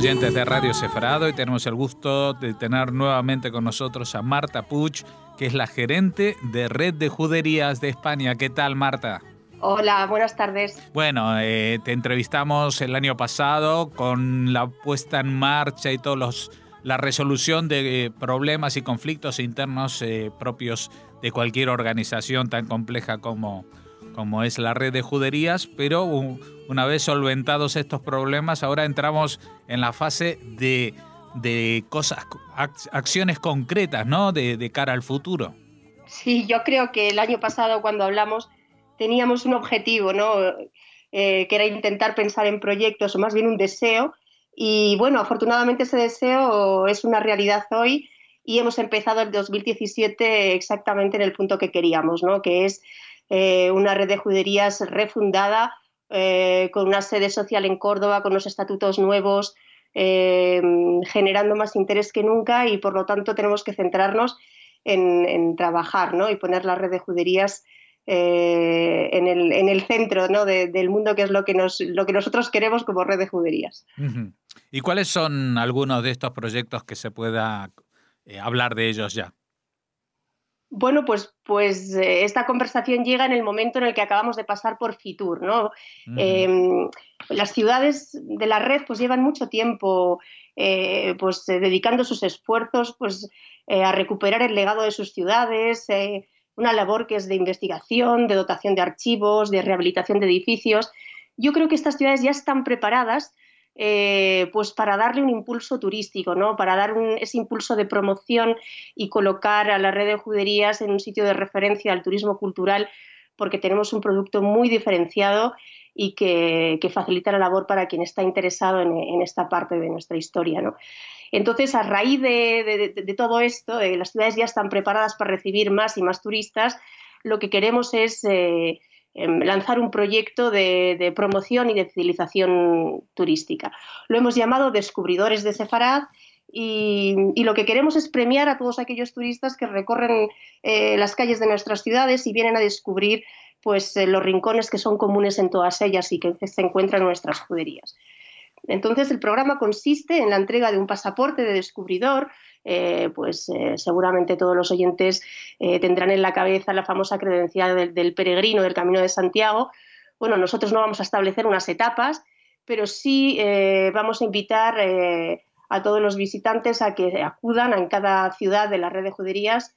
oyentes de Radio Sefarado, y tenemos el gusto de tener nuevamente con nosotros a Marta Puig, que es la gerente de Red de Juderías de España. ¿Qué tal, Marta? Hola, buenas tardes. Bueno, te entrevistamos el año pasado con la puesta en marcha y la resolución de problemas y conflictos internos propios de cualquier organización tan compleja como es la Red de Juderías, pero una vez solventados estos problemas, ahora entramos en la fase de acciones concretas, ¿no? De cara al futuro. Sí, yo creo que el año pasado cuando hablamos teníamos un objetivo, ¿no? Que era intentar pensar en proyectos, o más bien un deseo, y bueno, afortunadamente ese deseo es una realidad hoy y hemos empezado el 2017 exactamente en el punto que queríamos, ¿no? Que es una red de juderías refundada, con una sede social en Córdoba, con unos estatutos nuevos, generando más interés que nunca, y por lo tanto tenemos que centrarnos en trabajar, ¿no? Y poner la red de juderías en el centro, ¿no? del mundo, que es lo que nosotros queremos como red de juderías. Uh-huh. ¿Y cuáles son algunos de estos proyectos que se pueda hablar de ellos ya? Bueno, pues esta conversación llega en el momento en el que acabamos de pasar por Fitur, ¿no? Uh-huh. Las ciudades de la red pues llevan mucho tiempo dedicando sus esfuerzos a recuperar el legado de sus ciudades, una labor que es de investigación, de dotación de archivos, de rehabilitación de edificios. Yo creo que estas ciudades ya están preparadas para darle un impulso turístico, ¿no? Para dar ese impulso de promoción y colocar a la red de juderías en un sitio de referencia al turismo cultural, porque tenemos un producto muy diferenciado y que facilita la labor para quien está interesado en esta parte de nuestra historia, ¿no? Entonces, a raíz de todo esto, las ciudades ya están preparadas para recibir más y más turistas. Lo que queremos es lanzar un proyecto de promoción y de fidelización turística. Lo hemos llamado Descubridores de Sefarad, y lo que queremos es premiar a todos aquellos turistas que recorren las calles de nuestras ciudades y vienen a descubrir los rincones que son comunes en todas ellas y que se encuentran en nuestras juderías. Entonces, el programa consiste en la entrega de un pasaporte de descubridor. Seguramente todos los oyentes tendrán en la cabeza la famosa credencial del peregrino del Camino de Santiago. Bueno, nosotros no vamos a establecer unas etapas, pero sí vamos a invitar a todos los visitantes a que acudan en cada ciudad de la red de juderías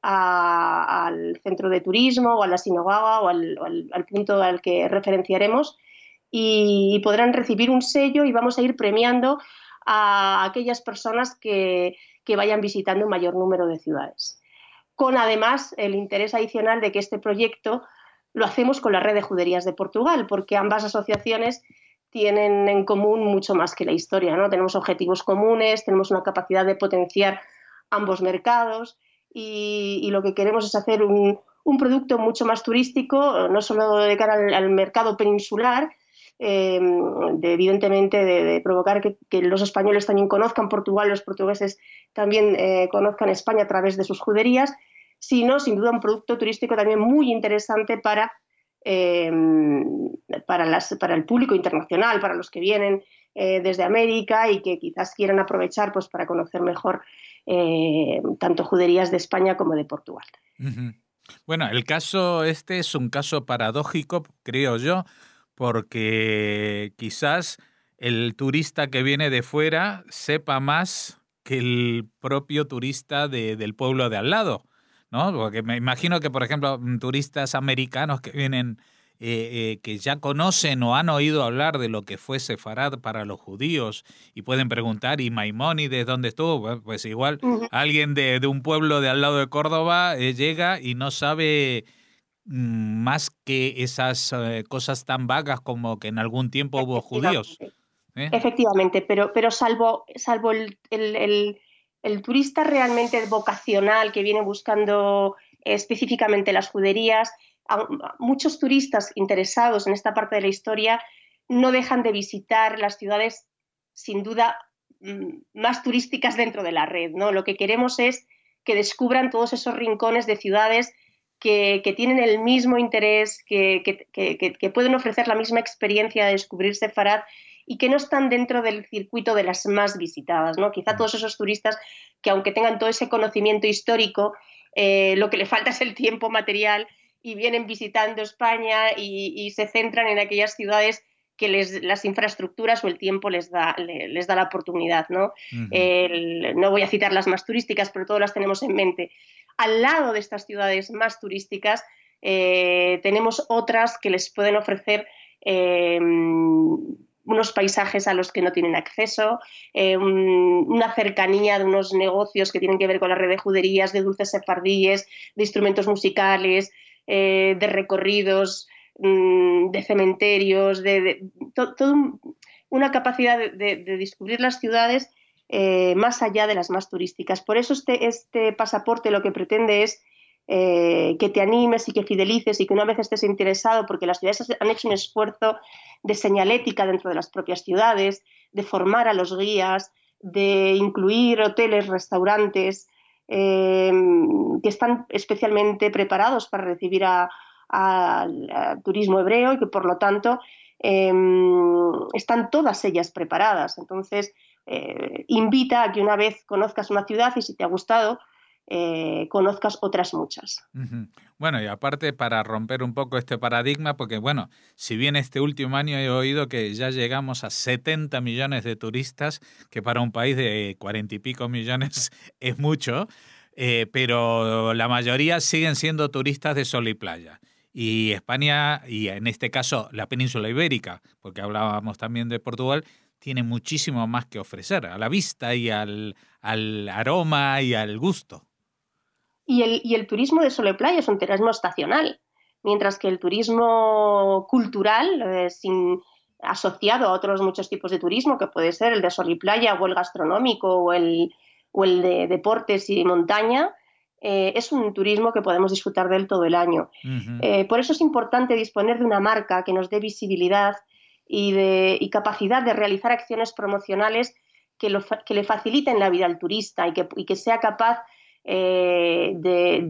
al centro de turismo o a la sinagoga o al punto al que referenciaremos, y podrán recibir un sello, y vamos a ir premiando a aquellas personas que vayan visitando un mayor número de ciudades. Con además el interés adicional de que este proyecto lo hacemos con la Red de Juderías de Portugal, porque ambas asociaciones tienen en común mucho más que la historia, ¿no? Tenemos objetivos comunes, tenemos una capacidad de potenciar ambos mercados, y lo que queremos es hacer un producto mucho más turístico, no solo de cara al mercado peninsular, evidentemente de provocar que los españoles también conozcan Portugal, los portugueses también conozcan España a través de sus juderías, sino sin duda un producto turístico también muy interesante para el público internacional, para los que vienen desde América y que quizás quieran aprovechar para conocer mejor tanto juderías de España como de Portugal. Uh-huh. Bueno, el caso este es un caso paradójico, creo yo, porque quizás el turista que viene de fuera sepa más que el propio turista del pueblo de al lado, ¿no? Porque me imagino que, por ejemplo, turistas americanos que vienen, que ya conocen o han oído hablar de lo que fue Sefarad para los judíos y pueden preguntar, ¿y Maimónides dónde estuvo? Pues igual alguien de un pueblo de al lado de Córdoba llega y no sabe más que esas cosas tan vagas como que en algún tiempo hubo judíos. Efectivamente, pero salvo el turista realmente vocacional que viene buscando específicamente las juderías, muchos turistas interesados en esta parte de la historia no dejan de visitar las ciudades, sin duda, más turísticas dentro de la red, ¿no? Lo que queremos es que descubran todos esos rincones de ciudades que tienen el mismo interés, que pueden ofrecer la misma experiencia de descubrir Sefarad y que no están dentro del circuito de las más visitadas, ¿no? Quizá todos esos turistas que, aunque tengan todo ese conocimiento histórico, lo que le falta es el tiempo material y vienen visitando España y se centran en aquellas ciudades que las infraestructuras o el tiempo les da la oportunidad, ¿no? No voy a citar las más turísticas, pero todas las tenemos en mente. Al lado de estas ciudades más turísticas tenemos otras que les pueden ofrecer unos paisajes a los que no tienen acceso, una cercanía de unos negocios que tienen que ver con la red de juderías, de dulces sefardíes, de instrumentos musicales, de recorridos, de cementerios, una capacidad de descubrir las ciudades más allá de las más turísticas. Por eso este pasaporte lo que pretende es que te animes y que fidelices y que una vez estés interesado, porque las ciudades han hecho un esfuerzo de señalética dentro de las propias ciudades, de formar a los guías, de incluir hoteles, restaurantes que están especialmente preparados para recibir al turismo hebreo y que por lo tanto están todas ellas preparadas. Entonces invita a que una vez conozcas una ciudad y si te ha gustado conozcas otras muchas. Bueno, y aparte para romper un poco este paradigma, porque bueno, si bien este último año he oído que ya llegamos a 70 millones de turistas, que para un país de 40 y pico millones es mucho, pero la mayoría siguen siendo turistas de sol y playa. Y España, y en este caso la península ibérica, porque hablábamos también de Portugal, tiene muchísimo más que ofrecer a la vista y al aroma y al gusto. Y el turismo de sol y playa es un turismo estacional, mientras que el turismo cultural, asociado a otros muchos tipos de turismo, que puede ser el de sol y playa o el gastronómico o el de deportes y montaña, es un turismo que podemos disfrutar de él todo el año. Por eso es importante disponer de una marca que nos dé visibilidad y capacidad de realizar acciones promocionales que le faciliten la vida al turista y que sea capaz de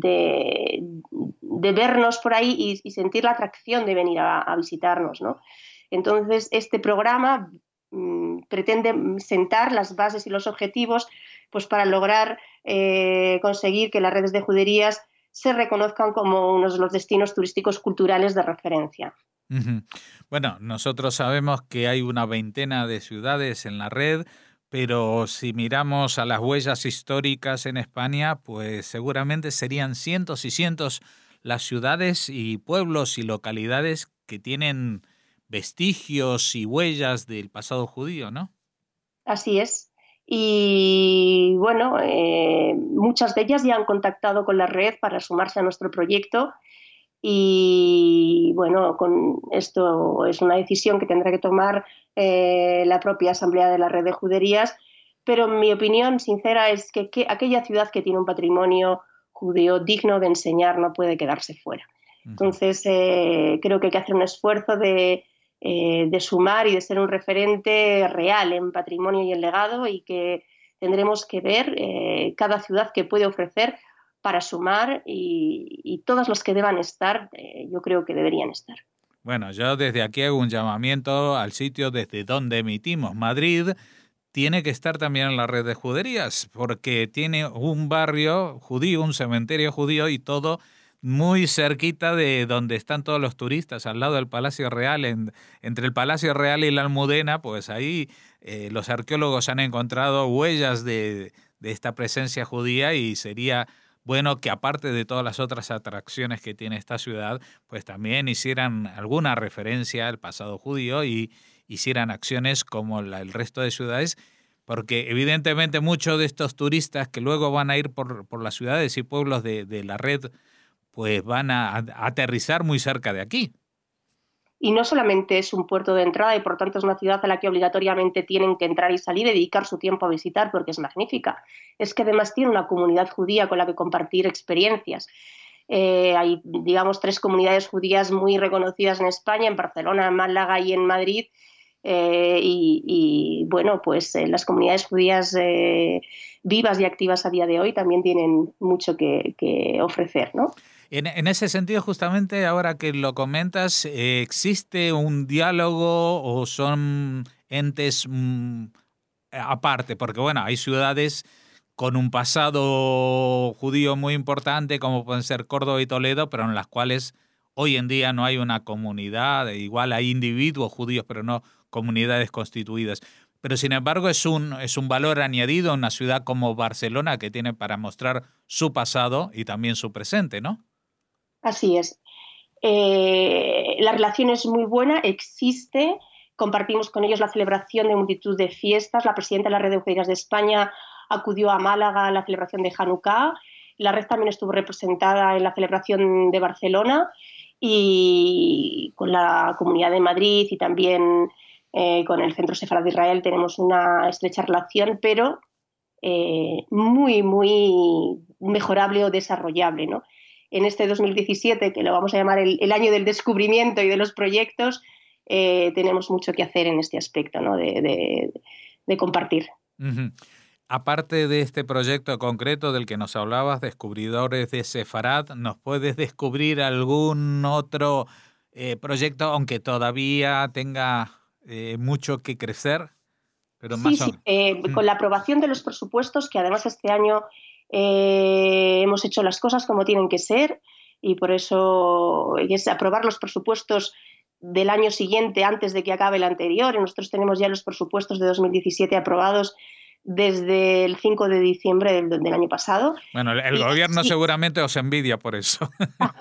vernos por ahí y sentir la atracción de venir a visitarnos, ¿no? Entonces, este programa pretende sentar las bases y los objetivos pues, para lograr conseguir que las redes de juderías se reconozcan como uno de los destinos turísticos culturales de referencia. Bueno, nosotros sabemos que hay una veintena de ciudades en la red, pero si miramos a las huellas históricas en España, pues seguramente serían cientos y cientos las ciudades y pueblos y localidades que tienen vestigios y huellas del pasado judío, ¿no? Así es. Y bueno, muchas de ellas ya han contactado con la red para sumarse a nuestro proyecto. Y bueno, con esto es una decisión que tendrá que tomar la propia Asamblea de la Red de Juderías, pero mi opinión sincera es que aquella ciudad que tiene un patrimonio judío digno de enseñar no puede quedarse fuera. Entonces creo que hay que hacer un esfuerzo de sumar y de ser un referente real en patrimonio y en legado, y que tendremos que ver cada ciudad que puede ofrecer para sumar, y todos los que deban estar, yo creo que deberían estar. Bueno, yo desde aquí hago un llamamiento al sitio desde donde emitimos. Madrid tiene que estar también en la red de juderías, porque tiene un barrio judío, un cementerio judío y todo muy cerquita de donde están todos los turistas, al lado del Palacio Real, entre el Palacio Real y la Almudena, pues ahí los arqueólogos han encontrado huellas de esta presencia judía, y sería bueno que aparte de todas las otras atracciones que tiene esta ciudad, pues también hicieran alguna referencia al pasado judío y hicieran acciones como el resto de ciudades, porque evidentemente muchos de estos turistas que luego van a ir por las ciudades y pueblos de la red, pues van a aterrizar muy cerca de aquí. Y no solamente es un puerto de entrada y por tanto es una ciudad a la que obligatoriamente tienen que entrar y salir y dedicar su tiempo a visitar porque es magnífica. Es que además tiene una comunidad judía con la que compartir experiencias. Hay, digamos, 3 comunidades judías muy reconocidas en España, en Barcelona, en Málaga y en Madrid. Y bueno, pues las comunidades judías vivas y activas a día de hoy también tienen mucho que ofrecer, ¿no? En ese sentido, justamente ahora que lo comentas, ¿existe un diálogo o son entes aparte, porque bueno, hay ciudades con un pasado judío muy importante, como pueden ser Córdoba y Toledo, pero en las cuales hoy en día no hay una comunidad, igual hay individuos judíos, pero no comunidades constituidas. Pero sin embargo es un valor añadido en una ciudad como Barcelona que tiene para mostrar su pasado y también su presente, ¿no? Así es. La relación es muy buena, existe. Compartimos con ellos la celebración de multitud de fiestas. La presidenta de la Red de Judías de España acudió a Málaga a la celebración de Hanukkah. La Red también estuvo representada en la celebración de Barcelona y con la Comunidad de Madrid y también con el Centro Sefarad de Israel tenemos una estrecha relación, pero muy, muy mejorable o desarrollable, ¿no? En este 2017, que lo vamos a llamar el año del descubrimiento y de los proyectos, tenemos mucho que hacer en este aspecto, ¿no? de compartir. Uh-huh. Aparte de este proyecto concreto del que nos hablabas, Descubridores de Sefarad, ¿nos puedes descubrir algún otro proyecto, aunque todavía tenga mucho que crecer? Pero Sí, más sí, con la aprobación de los presupuestos, que además este año hemos hecho las cosas como tienen que ser, y por eso es aprobar los presupuestos del año siguiente antes de que acabe el anterior. Y nosotros tenemos ya los presupuestos de 2017 aprobados desde el 5 de diciembre del año pasado. Bueno, el gobierno seguramente os envidia por eso.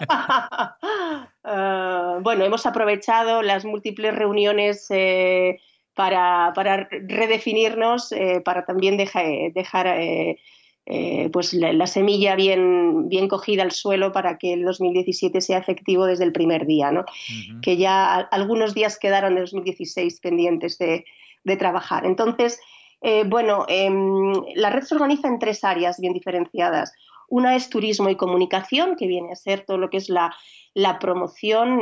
Bueno, hemos aprovechado las múltiples reuniones para redefinirnos, para también dejar pues la semilla bien cogida al suelo para que el 2017 sea efectivo desde el primer día, ¿no? Uh-huh. Que ya algunos días quedaron de 2016 pendientes de trabajar. Entonces, la red se organiza en 3 áreas bien diferenciadas. Una es turismo y comunicación, que viene a ser todo lo que es la promoción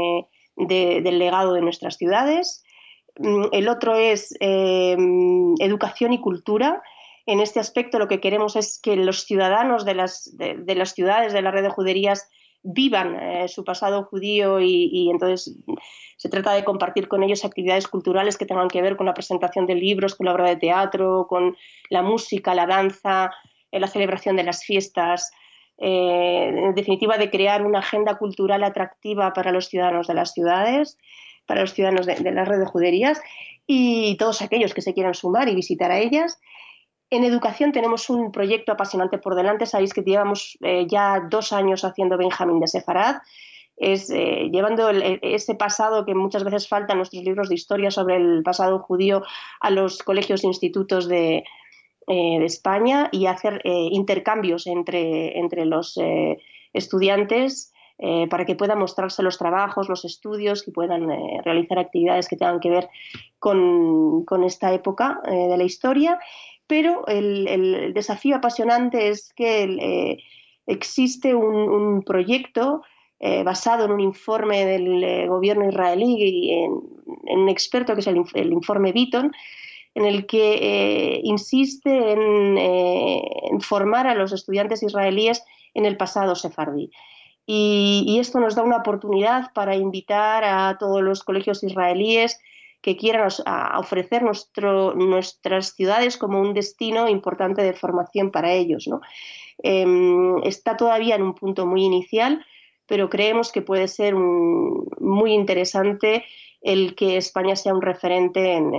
del legado de nuestras ciudades. El otro es educación y cultura. En este aspecto lo que queremos es que los ciudadanos de las ciudades de la red de juderías vivan su pasado judío y entonces se trata de compartir con ellos actividades culturales que tengan que ver con la presentación de libros, con la obra de teatro, con la música, la danza, la celebración de las fiestas, en definitiva de crear una agenda cultural atractiva para los ciudadanos de las ciudades, para los ciudadanos de la red de juderías y todos aquellos que se quieran sumar y visitar a ellas. En educación tenemos un proyecto apasionante por delante. Sabéis que llevamos ya 2 años haciendo Benjamín de Sefarad, llevando ese pasado que muchas veces falta en nuestros libros de historia sobre el pasado judío a los colegios e institutos de España y hacer intercambios entre los estudiantes para que puedan mostrarse los trabajos, los estudios, que puedan realizar actividades que tengan que ver con esta época de la historia. Pero el desafío apasionante es que existe un proyecto basado en un informe del gobierno israelí y en un experto que es el informe Beaton, en el que insiste en formar a los estudiantes israelíes en el pasado sefardí. Y esto nos da una oportunidad para invitar a todos los colegios israelíes que quieran a ofrecer nuestras ciudades como un destino importante de formación para ellos, ¿no? Está todavía en un punto muy inicial, pero creemos que puede ser muy interesante el que España sea un referente en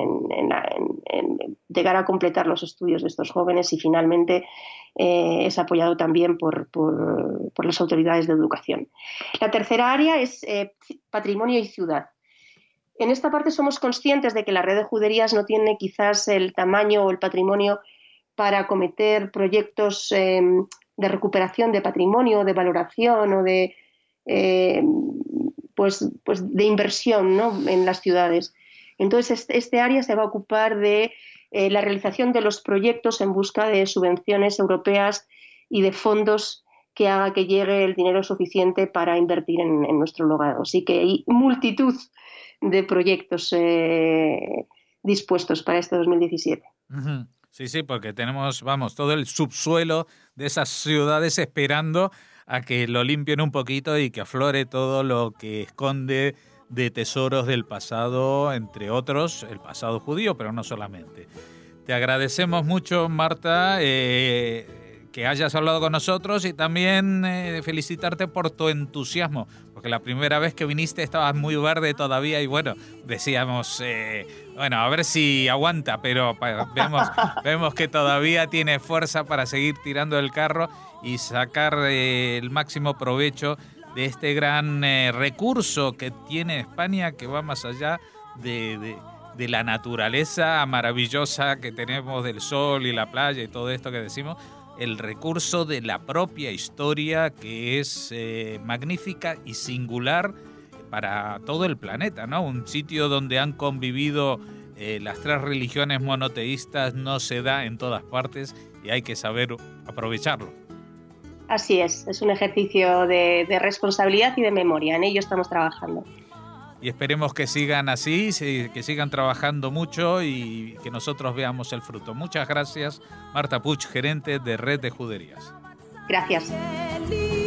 llegar a completar los estudios de estos jóvenes y finalmente es apoyado también por las autoridades de educación. La tercera área es patrimonio y ciudad. En esta parte somos conscientes de que la red de juderías no tiene quizás el tamaño o el patrimonio para acometer proyectos de recuperación de patrimonio, de valoración o de de inversión, ¿no?, en las ciudades. Entonces este área se va a ocupar de la realización de los proyectos en busca de subvenciones europeas y de fondos que haga que llegue el dinero suficiente para invertir en nuestro lugar. Así que hay multitud de proyectos dispuestos para este 2017. Uh-huh. Sí, porque tenemos, todo el subsuelo de esas ciudades esperando a que lo limpien un poquito y que aflore todo lo que esconde de tesoros del pasado, entre otros, el pasado judío, pero no solamente. Te agradecemos mucho, Marta, que hayas hablado con nosotros y también felicitarte por tu entusiasmo, porque la primera vez que viniste estabas muy verde todavía y bueno, decíamos, bueno, a ver si aguanta, pero vemos que todavía tiene fuerza para seguir tirando el carro y sacar el máximo provecho de este gran recurso que tiene España, que va más allá de la naturaleza maravillosa que tenemos del sol y la playa y todo esto que decimos, el recurso de la propia historia que es magnífica y singular para todo el planeta, ¿no? Un sitio donde han convivido las tres religiones monoteístas no se da en todas partes y hay que saber aprovecharlo. Así es un ejercicio de responsabilidad y de memoria, en ello estamos trabajando. Y esperemos que sigan así, que sigan trabajando mucho y que nosotros veamos el fruto. Muchas gracias, Marta Puig, gerente de Red de Juderías. Gracias.